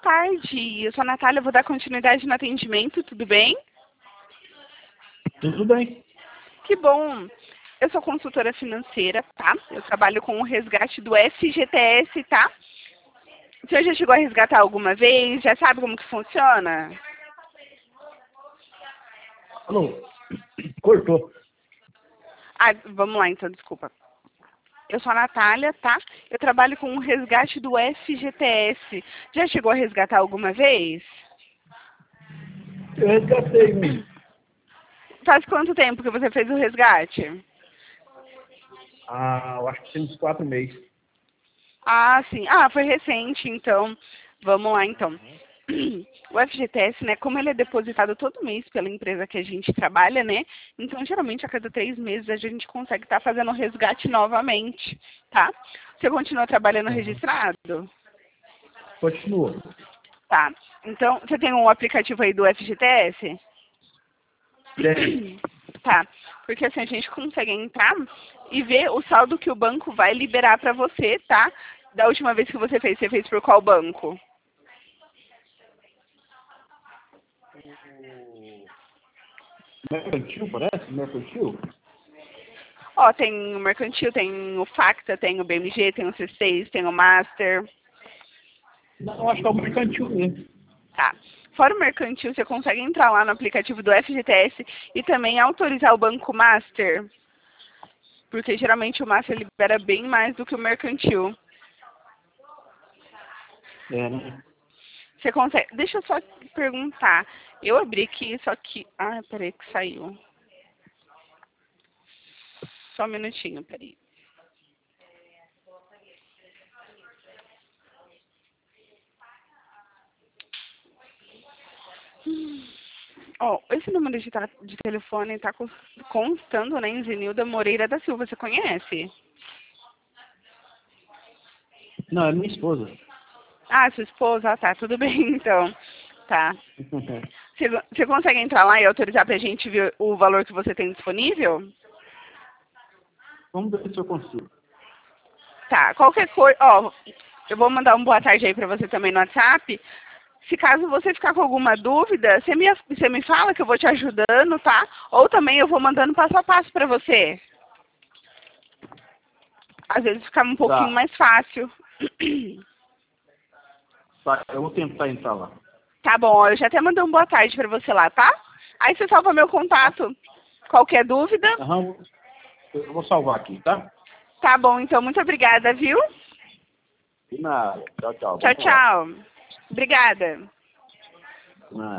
tarde. Eu sou a Natália, vou dar continuidade no atendimento, tudo bem? Tudo bem. Que bom. Eu sou consultora financeira, tá? Eu trabalho com o resgate do FGTS, tá? O senhor já chegou a resgatar alguma vez? Já sabe como que funciona? Alô? Cortou. Ah, vamos lá então, desculpa. Eu sou a Natália, tá? Eu trabalho com o resgate do FGTS. Já chegou a resgatar alguma vez? Eu resgatei um. Faz quanto tempo que você fez o resgate? Eu acho que tem uns 4 meses. Ah, sim. Ah, foi recente, então. Vamos lá, então. O FGTS, né, como ele é depositado todo mês pela empresa que a gente trabalha, né, então geralmente a cada 3 meses a gente consegue estar fazendo o resgate novamente, tá? Você continua trabalhando registrado? Continua. Tá. Então, você tem um aplicativo aí do FGTS? Tem. Tá. Porque assim a gente consegue entrar e ver o saldo que o banco vai liberar para você, tá? Da última vez que você fez por qual banco? Mercantil, parece? Mercantil? Ó, tem o Mercantil, tem o Facta, tem o BMG, tem o C6, tem o Master. Não, acho que é o mercantil mesmo. Tá. Fora o Mercantil, você consegue entrar lá no aplicativo do FGTS e também autorizar o Banco Master. Porque geralmente o Master libera bem mais do que o Mercantil. É, né? Você consegue... Deixa eu só perguntar. Eu abri aqui, só que... Ah, peraí que saiu. Só um minutinho, peraí. Ó, esse número de telefone está constando, né, em Zenilda Moreira da Silva. Você conhece? Não, é minha esposa. Ah, sua esposa? Ah, tá, tudo bem, então. Tá. Você consegue entrar lá e autorizar pra gente ver o valor que você tem disponível? Vamos ver se eu consigo. Tá, qualquer coisa... Ó, eu vou mandar um boa tarde aí pra você também no WhatsApp. Se caso você ficar com alguma dúvida, você me fala que eu vou te ajudando, tá? Ou também eu vou mandando passo a passo pra você. Às vezes fica um pouquinho Tá. mais fácil. Tá, eu vou tentar entrar lá. Tá bom, eu já até mandei um boa tarde pra você lá, tá? Aí você salva meu contato. Qualquer dúvida? Aham, eu vou salvar aqui, tá? Tá bom, então muito obrigada, viu? De nada. Tchau, tchau. Tchau, Vamos lá. tchau. Obrigada. De nada.